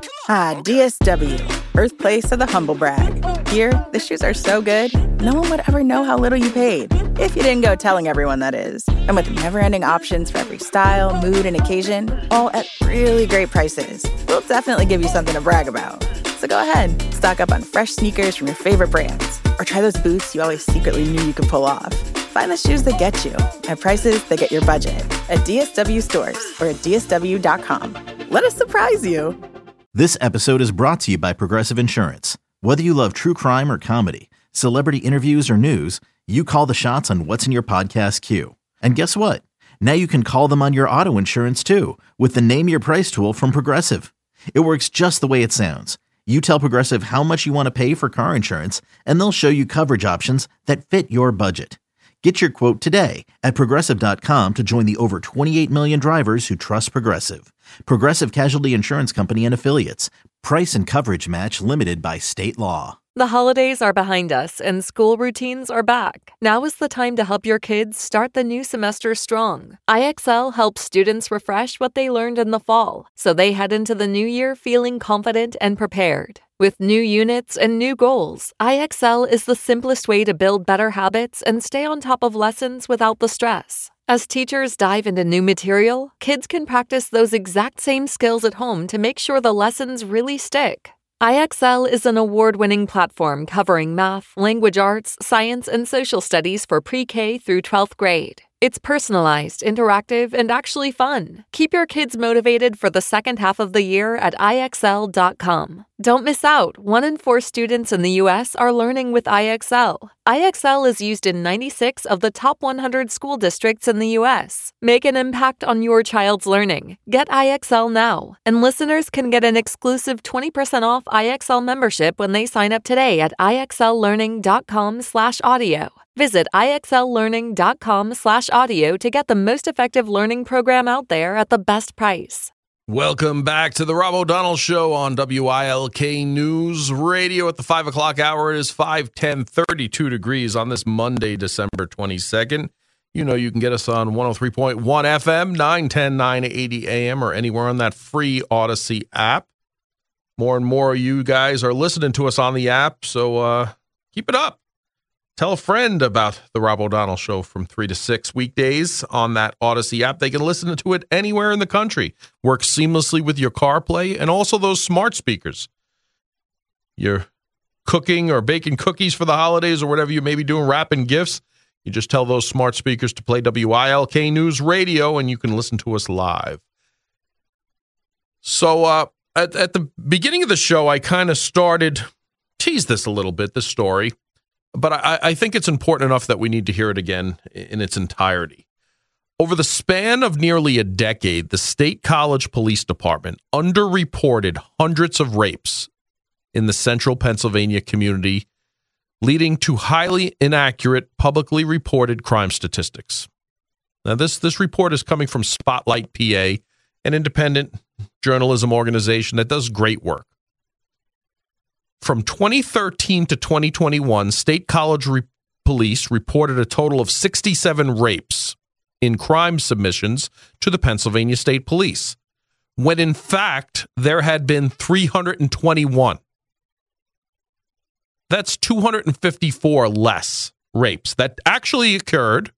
DSW, birthplace of the humble brag. Here, the shoes are so good, no one would ever know how little you paid. If you didn't go telling everyone, that is. And with never-ending options for every style, mood, and occasion, all at really great prices, we'll definitely give you something to brag about. So go ahead, stock up on fresh sneakers from your favorite brands, or try those boots you always secretly knew you could pull off. Find the shoes that get you at prices that get your budget at DSW stores or at DSW.com. Let us surprise you. This episode is brought to you by Progressive Insurance. Whether you love true crime or comedy, celebrity interviews or news, you call the shots on what's in your podcast queue. And guess what? Now you can call them on your auto insurance too with the Name Your Price tool from Progressive. It works just the way it sounds. You tell Progressive how much you want to pay for car insurance, and they'll show you coverage options that fit your budget. Get your quote today at Progressive.com to join the over 28 million drivers who trust Progressive. Progressive Casualty Insurance Company and Affiliates. Price and coverage match limited by state law. The holidays are behind us and school routines are back. Now is the time to help your kids start the new semester strong. IXL helps students refresh what they learned in the fall, so they head into the new year feeling confident and prepared. With new units and new goals, IXL is the simplest way to build better habits and stay on top of lessons without the stress. As teachers dive into new material, kids can practice those exact same skills at home to make sure the lessons really stick. IXL is an award-winning platform covering math, language arts, science, and social studies for pre-K through 12th grade. It's personalized, interactive, and actually fun. Keep your kids motivated for the second half of the year at IXL.com. Don't miss out. 1 in 4 students in the U.S. are learning with IXL. IXL is used in 96 of the top 100 school districts in the U.S. Make an impact on your child's learning. Get IXL now. And listeners can get an exclusive 20% off IXL membership when they sign up today at IXLlearning.com/audio. Visit IXLlearning.com/audio to get the most effective learning program out there at the best price. Welcome back to the Rob O'Donnell Show on WILK News Radio. At the 5 o'clock hour, it is 5:10, 32 degrees on this Monday, December 22nd. You know you can get us on 103.1 FM, 910, 980 AM, or anywhere on that free Odyssey app. More and more of you guys are listening to us on the app, so keep it up. Tell a friend about the Rob O'Donnell Show from 3 to 6 weekdays on that Odyssey app. They can listen to it anywhere in the country. Works seamlessly with your CarPlay and also those smart speakers. You're cooking or baking cookies for the holidays or whatever you may be doing, wrapping gifts. You just tell those smart speakers to play WILK News Radio and you can listen to us live. So at the beginning of the show, I kind of teased this a little bit, this story. But I think it's important enough that we need to hear it again in its entirety. Over the span of nearly a decade, the State College Police Department underreported hundreds of rapes in the central Pennsylvania community, leading to highly inaccurate, publicly reported crime statistics. Now, this report is coming from Spotlight PA, an independent journalism organization that does great work. From 2013 to 2021, State College Police reported a total of 67 rapes in crime submissions to the Pennsylvania State Police, when in fact there had been 321. That's 254 less rapes that actually occurred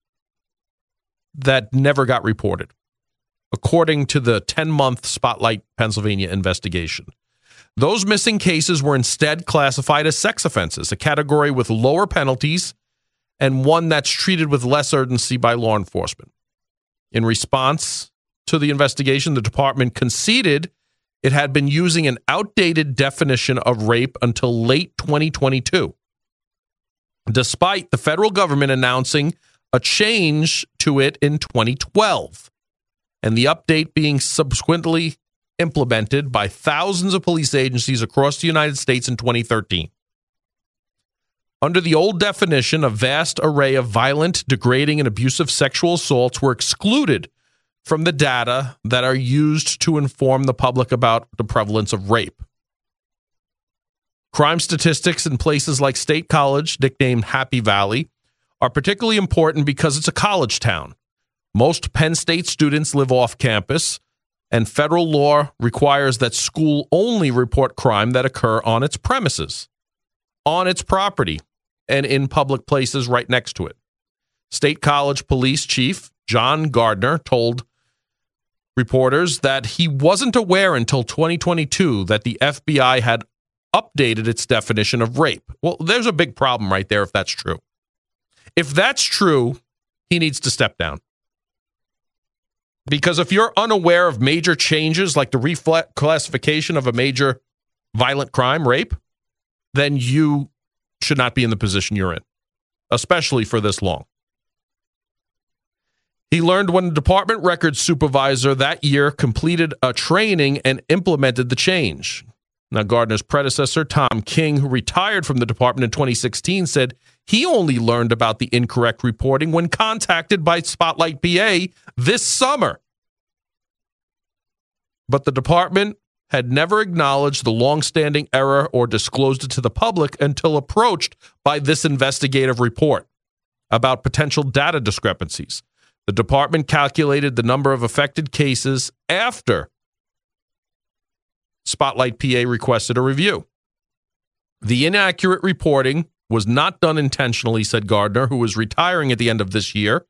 that never got reported, according to the 10-month Spotlight Pennsylvania investigation. Those missing cases were instead classified as sex offenses, a category with lower penalties and one that's treated with less urgency by law enforcement. In response to the investigation, the department conceded it had been using an outdated definition of rape until late 2022, despite the federal government announcing a change to it in 2012, and the update being subsequently implemented by thousands of police agencies across the United States in 2013. Under the old definition, a vast array of violent, degrading, and abusive sexual assaults were excluded from the data that are used to inform the public about the prevalence of rape. Crime statistics in places like State College, nicknamed Happy Valley, are particularly important because it's a college town. Most Penn State students live off campus, and federal law requires that school only report crime that occur on its premises, on its property, and in public places right next to it. State College Police Chief John Gardner told reporters that he wasn't aware until 2022 that the FBI had updated its definition of rape. Well, there's a big problem right there if that's true. If that's true, he needs to step down. Because if you're unaware of major changes like the reclassification of a major violent crime, rape, then you should not be in the position you're in, especially for this long. He learned when the department records supervisor that year completed a training and implemented the change. Now, Gardner's predecessor, Tom King, who retired from the department in 2016, said he only learned about the incorrect reporting when contacted by Spotlight PA this summer. But the department had never acknowledged the longstanding error or disclosed it to the public until approached by this investigative report about potential data discrepancies. The department calculated the number of affected cases after Spotlight PA requested a review. The inaccurate reporting was not done intentionally, said Gardner, who was retiring at the end of this year.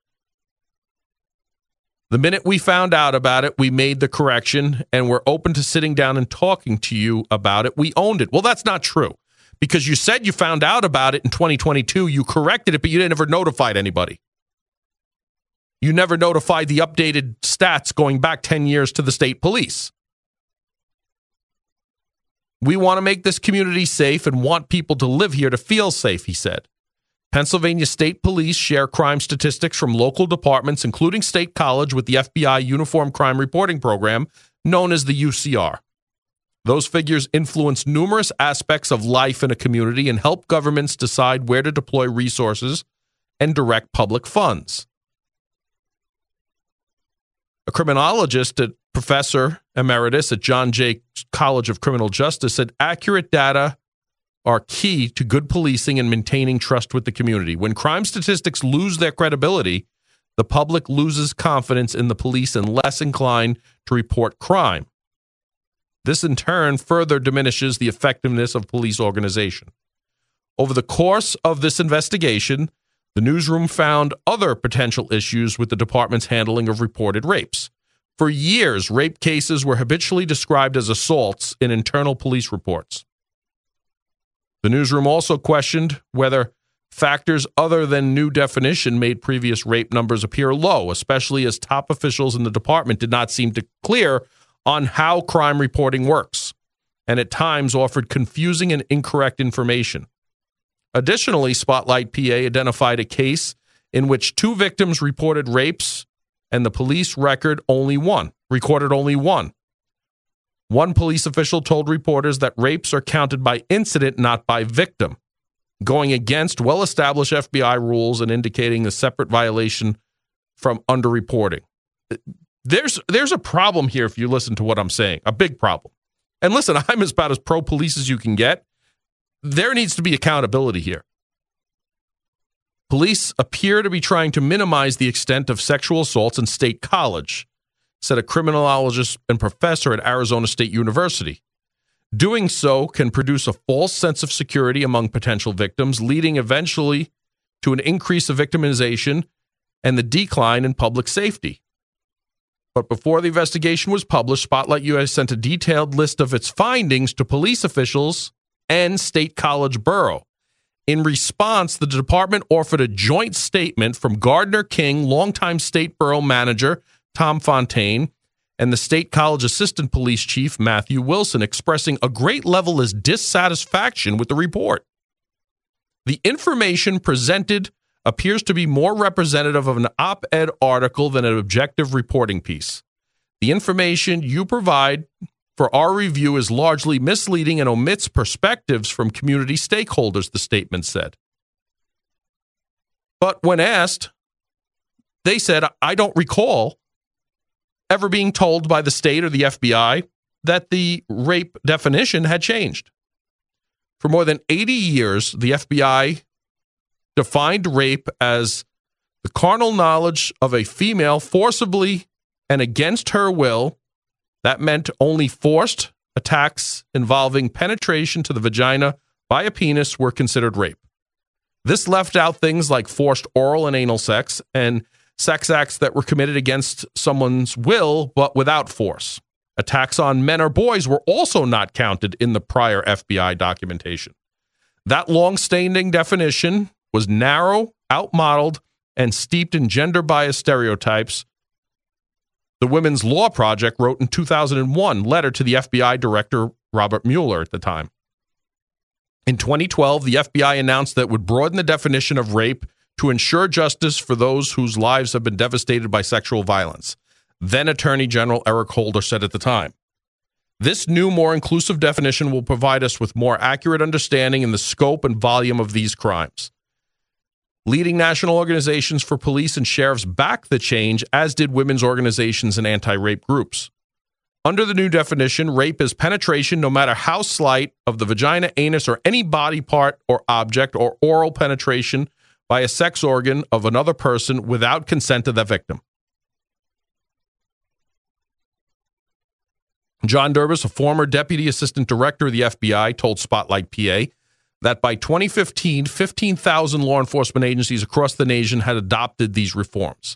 The minute we found out about it, we made the correction, and we're open to sitting down and talking to you about it. We owned it. Well, that's not true, because you said you found out about it in 2022. You corrected it, but you never notified anybody. You never notified the updated stats going back 10 years to the state police. We want to make this community safe and want people to live here to feel safe, he said. Pennsylvania State Police share crime statistics from local departments, including State College, with the FBI Uniform Crime Reporting Program, known as the UCR. Those figures influence numerous aspects of life in a community and help governments decide where to deploy resources and direct public funds. A criminologist, a professor emeritus at John Jay College of Criminal Justice, said accurate data are key to good policing and maintaining trust with the community. When crime statistics lose their credibility, the public loses confidence in the police and less inclined to report crime. This, in turn, further diminishes the effectiveness of police organization. Over the course of this investigation, the newsroom found other potential issues with the department's handling of reported rapes. For years, rape cases were habitually described as assaults in internal police reports. The newsroom also questioned whether factors other than new definition made previous rape numbers appear low, especially as top officials in the department did not seem clear on how crime reporting works, and at times offered confusing and incorrect information. Additionally, Spotlight PA identified a case in which 2 victims reported rapes and the police recorded only one. One police official told reporters that rapes are counted by incident, not by victim, going against well-established FBI rules and indicating a separate violation from underreporting. There's a problem here if you listen to what I'm saying, a big problem. And listen, I'm about as pro-police as you can get. There needs to be accountability here. Police appear to be trying to minimize the extent of sexual assaults in State College, said a criminologist and professor at Arizona State University. Doing so can produce a false sense of security among potential victims, leading eventually to an increase of victimization and the decline in public safety. But before the investigation was published, Spotlight US sent a detailed list of its findings to police officials and State College Borough. In response, the department offered a joint statement from Gardner King, longtime State Borough Manager Tom Fontaine, and the State College Assistant Police Chief Matthew Wilson, expressing a great level of dissatisfaction with the report. The information presented appears to be more representative of an op-ed article than an objective reporting piece. The information you provide for our review is largely misleading and omits perspectives from community stakeholders, the statement said. But when asked, they said, I don't recall ever being told by the state or the FBI that the rape definition had changed. For more than 80 years, the FBI defined rape as the carnal knowledge of a female forcibly and against her will That meant only forced attacks involving penetration to the vagina by a penis were considered rape. This left out things like forced oral and anal sex and sex acts that were committed against someone's will but without force. Attacks on men or boys were also not counted in the prior FBI documentation. That long-standing definition was narrow, outmodeled, and steeped in gender-biased stereotypes. The Women's Law Project wrote in 2001 letter to the FBI director, Robert Mueller, at the time. In 2012, the FBI announced that it would broaden the definition of rape to ensure justice for those whose lives have been devastated by sexual violence. Then Attorney General Eric Holder said at the time, "This new, more inclusive definition will provide us with more accurate understanding in the scope and volume of these crimes." Leading national organizations for police and sheriffs backed the change, as did women's organizations and anti-rape groups. Under the new definition, rape is penetration, no matter how slight, of the vagina, anus, or any body part or object, or oral penetration by a sex organ of another person without consent of the victim. John Durbus, a former deputy assistant director of the FBI, told Spotlight PA that by 2015, 15,000 law enforcement agencies across the nation had adopted these reforms.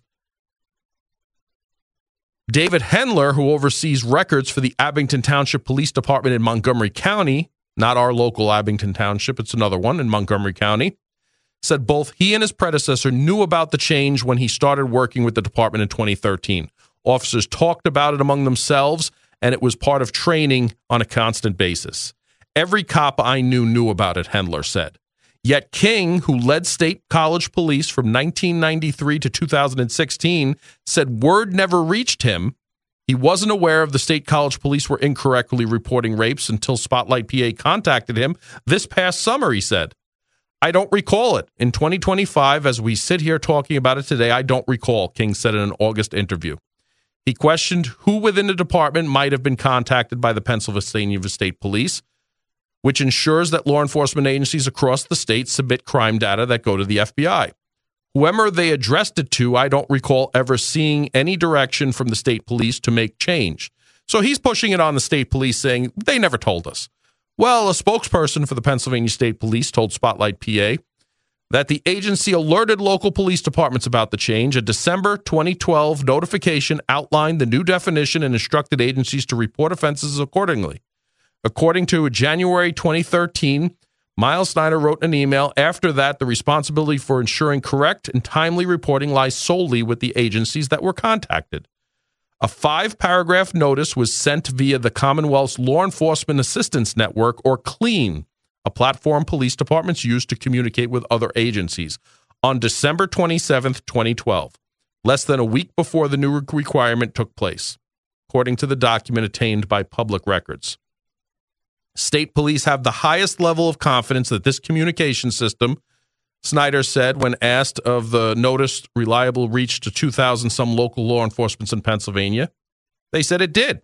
David Hendler, who oversees records for the Abington Township Police Department in Montgomery County, not our local Abington Township, it's another one in Montgomery County, said both he and his predecessor knew about the change when he started working with the department in 2013. Officers talked about it among themselves, and it was part of training on a constant basis. Every cop I knew about it, Hendler said. Yet King, who led state college police from 1993 to 2016, said word never reached him. He wasn't aware of the state college police were incorrectly reporting rapes until Spotlight PA contacted him this past summer, he said. "I don't recall it. In 2025, as we sit here talking about it today, I don't recall," King said in an August interview. He questioned who within the department might have been contacted by the Pennsylvania State Police, which ensures that law enforcement agencies across the state submit crime data that go to the FBI. Whoever they addressed it to, I don't recall ever seeing any direction from the state police to make change. So he's pushing it on the state police, saying, they never told us. Well, a spokesperson for the Pennsylvania State Police told Spotlight PA that the agency alerted local police departments about the change. A December 2012 notification outlined the new definition and instructed agencies to report offenses accordingly. According to a January 2013, Miles Snyder wrote an email. After that, the responsibility for ensuring correct and timely reporting lies solely with the agencies that were contacted. A 5-paragraph notice was sent via the Commonwealth's Law Enforcement Assistance Network, or CLEAN, a platform police departments use to communicate with other agencies, on December 27, 2012, less than a week before the new requirement took place, according to the document obtained by public records. State police have the highest level of confidence that this communication system, Snyder said when asked of the notice reliable reach to 2,000 some local law enforcement in Pennsylvania. They said it did.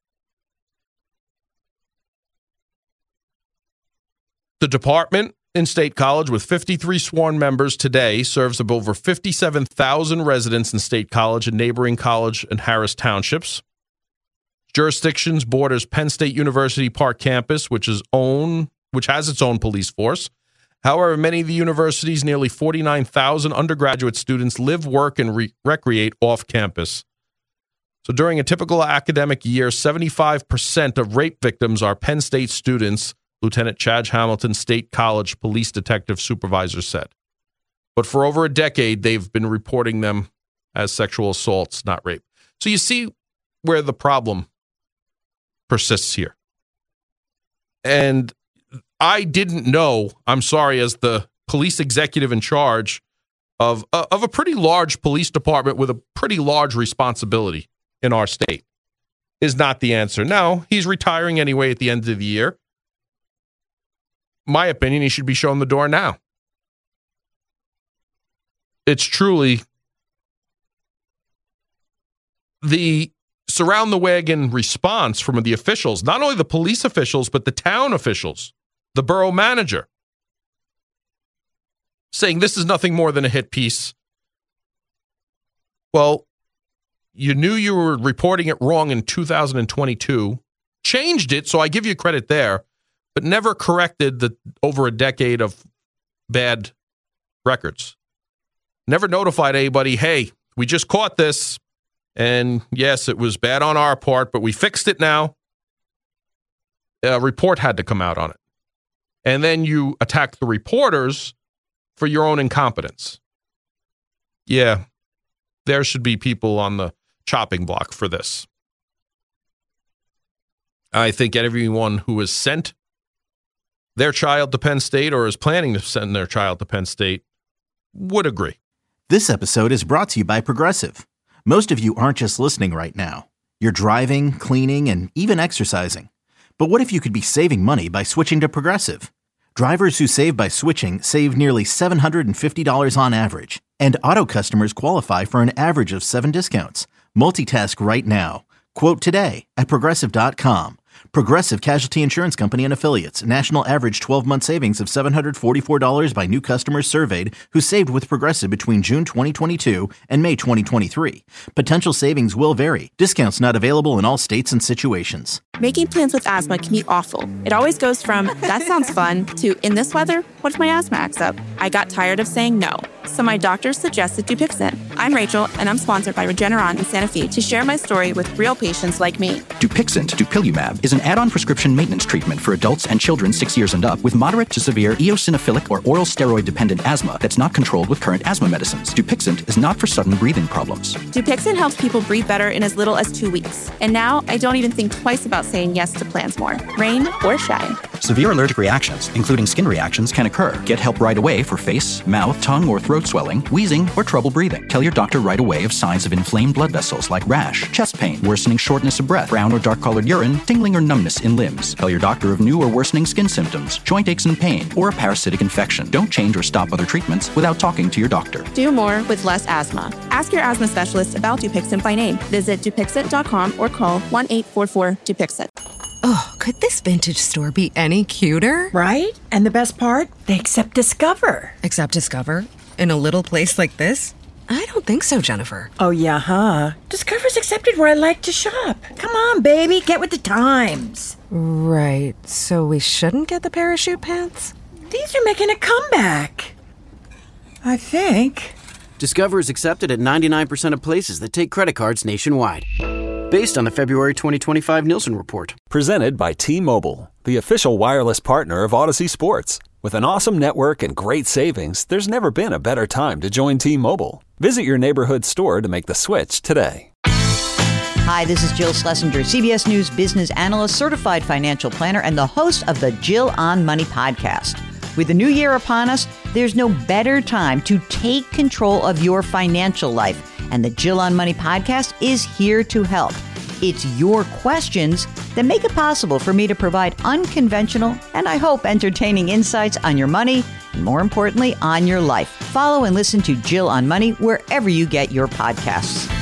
The department in State College, with 53 sworn members today, serves of over 57,000 residents in State College and neighboring College and Harris Townships. Jurisdictions borders Penn State University Park Campus, which has its own police force. However, many of the university's nearly 49,000 undergraduate students live, work, and recreate off campus. So during a typical academic year, 75% of rape victims are Penn State students, Lieutenant Chad Hamilton, State College police detective supervisor said. But for over a decade, they've been reporting them as sexual assaults, not rape. So you see where the problem persists here. And I didn't know, I'm sorry, as the police executive in charge of a pretty large police department with a pretty large responsibility in our state, is not the answer. Now, he's retiring anyway at the end of the year. My opinion, he should be shown the door now. It's truly the surround the wagon response from the officials, not only the police officials, but the town officials, the borough manager, saying this is nothing more than a hit piece. Well, you knew you were reporting it wrong in 2022, changed it, so I give you credit there, but never corrected the over a decade of bad records. Never notified anybody, hey, we just caught this, and yes, it was bad on our part, but we fixed it now. A report had to come out on it. And then you attack the reporters for your own incompetence. Yeah, there should be people on the chopping block for this. I think everyone who has sent their child to Penn State or is planning to send their child to Penn State would agree. This episode is brought to you by Progressive. Most of you aren't just listening right now. You're driving, cleaning, and even exercising. But what if you could be saving money by switching to Progressive? Drivers who save by switching save nearly $750 on average, and auto customers qualify for an average of 7 discounts. Multitask right now. Quote today at Progressive.com. Progressive Casualty Insurance Company and Affiliates. National average 12-month savings of $744 by new customers surveyed who saved with Progressive between June 2022 and May 2023. Potential savings will vary. Discounts not available in all states and situations. Making plans with asthma can be awful. It always goes from, that sounds fun, to, in this weather, what if my asthma acts up? I got tired of saying no. So my doctor suggested Dupixent. I'm Rachel, and I'm sponsored by Regeneron in Santa Fe to share my story with real patients like me. Dupixent, dupilumab, is an add-on prescription maintenance treatment for adults and children 6 years and up with moderate to severe eosinophilic or oral steroid-dependent asthma that's not controlled with current asthma medicines. Dupixent is not for sudden breathing problems. Dupixent helps people breathe better in as little as 2 weeks. And now I don't even think twice about saying yes to plans more, rain or shine. Severe allergic reactions, including skin reactions, can occur. Get help right away for face, mouth, tongue, or throat swelling, wheezing, or trouble breathing. Tell your doctor right away of signs of inflamed blood vessels like rash, chest pain, worsening shortness of breath, brown or dark-colored urine, tingling or numbness in limbs. Tell your doctor of new or worsening skin symptoms, joint aches and pain, or a parasitic infection. Don't change or stop other treatments without talking to your doctor. Do more with less asthma. Ask your asthma specialist about Dupixent by name. Visit Dupixent.com or call 1-844-DUPIXENT. Oh, could this vintage store be any cuter? Right? And the best part? They accept Discover. Accept Discover? In a little place like this? I don't think so, Jennifer. Oh, yeah, huh? Discover's accepted where I like to shop. Come on, baby, get with the times. Right, so we shouldn't get the parachute pants? These are making a comeback. I think. Discover is accepted at 99% of places that take credit cards nationwide. Based on the February 2025 Nielsen report. Presented by T-Mobile, the official wireless partner of Odyssey Sports. With an awesome network and great savings, there's never been a better time to join T-Mobile. Visit your neighborhood store to make the switch today. Hi, this is Jill Schlesinger, CBS News business analyst, certified financial planner, and the host of the Jill on Money podcast. With the new year upon us, there's no better time to take control of your financial life. And the Jill on Money podcast is here to help. It's your questions that make it possible for me to provide unconventional and, I hope, entertaining insights on your money and, more importantly, on your life. Follow and listen to Jill on Money wherever you get your podcasts.